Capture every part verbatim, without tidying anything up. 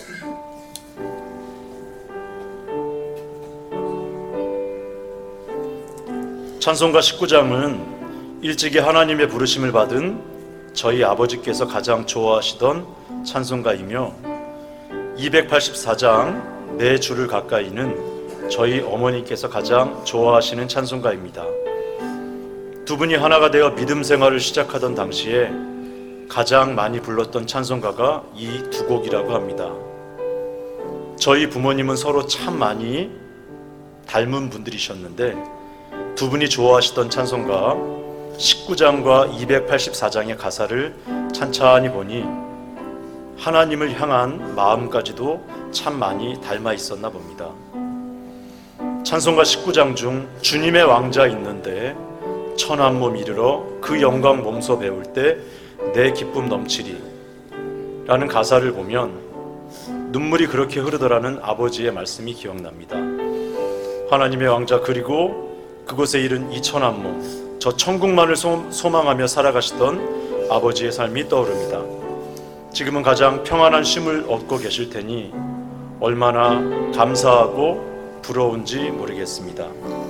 찬송가 십구 장은 일찍이 하나님의 부르심을 받은 저희 아버지께서 가장 좋아하시던 찬송가이며, 이백팔십사 장 내 주를 가까이는 저희 어머니께서 가장 좋아하시는 찬송가입니다. 두 분이 하나가 되어 믿음 생활을 시작하던 당시에 가장 많이 불렀던 찬송가가 이 두 곡이라고 합니다. 저희 부모님은 서로 참 많이 닮은 분들이셨는데, 두 분이 좋아하시던 찬송가 십구 장과 이백팔십사 장의 가사를 찬찬히 보니 하나님을 향한 마음까지도 참 많이 닮아 있었나 봅니다. 찬송가 십구 장 중 주님의 왕자 있는데 천한 몸 이르러 그 영광 몸소 배울 때 내 기쁨 넘치리 라는 가사를 보면 눈물이 그렇게 흐르더라는 아버지의 말씀이 기억납니다. 하나님의 왕자, 그리고 그곳에 이른 이 천한 몸, 저 천국만을 소망하며 살아가시던 아버지의 삶이 떠오릅니다. 지금은 가장 평안한 쉼을 얻고 계실 테니 얼마나 감사하고 부러운지 모르겠습니다.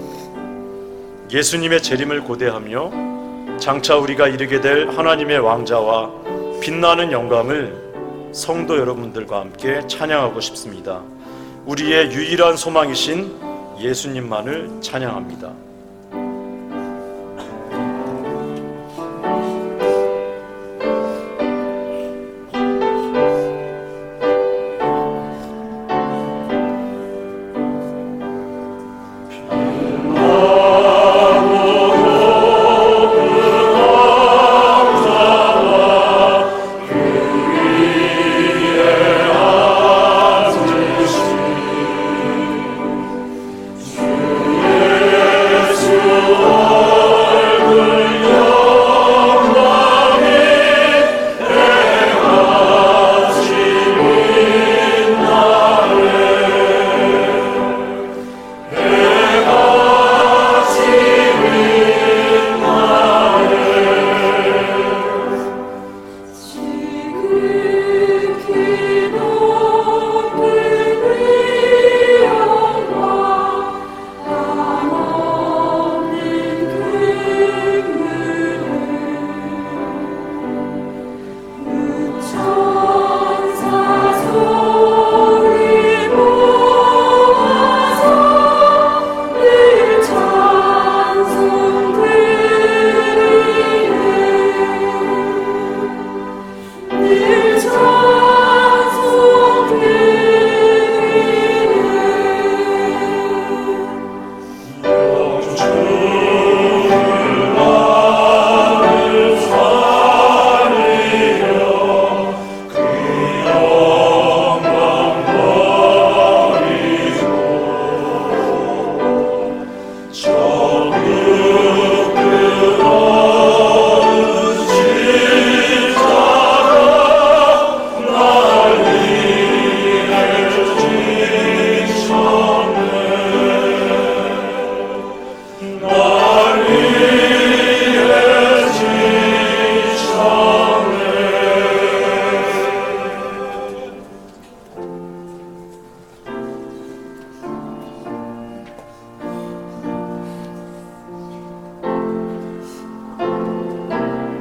예수님의 재림을 고대하며 장차 우리가 이르게 될 하나님의 왕자와 빛나는 영광을 성도 여러분들과 함께 찬양하고 싶습니다. 우리의 유일한 소망이신 예수님만을 찬양합니다.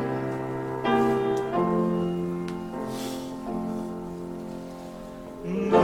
나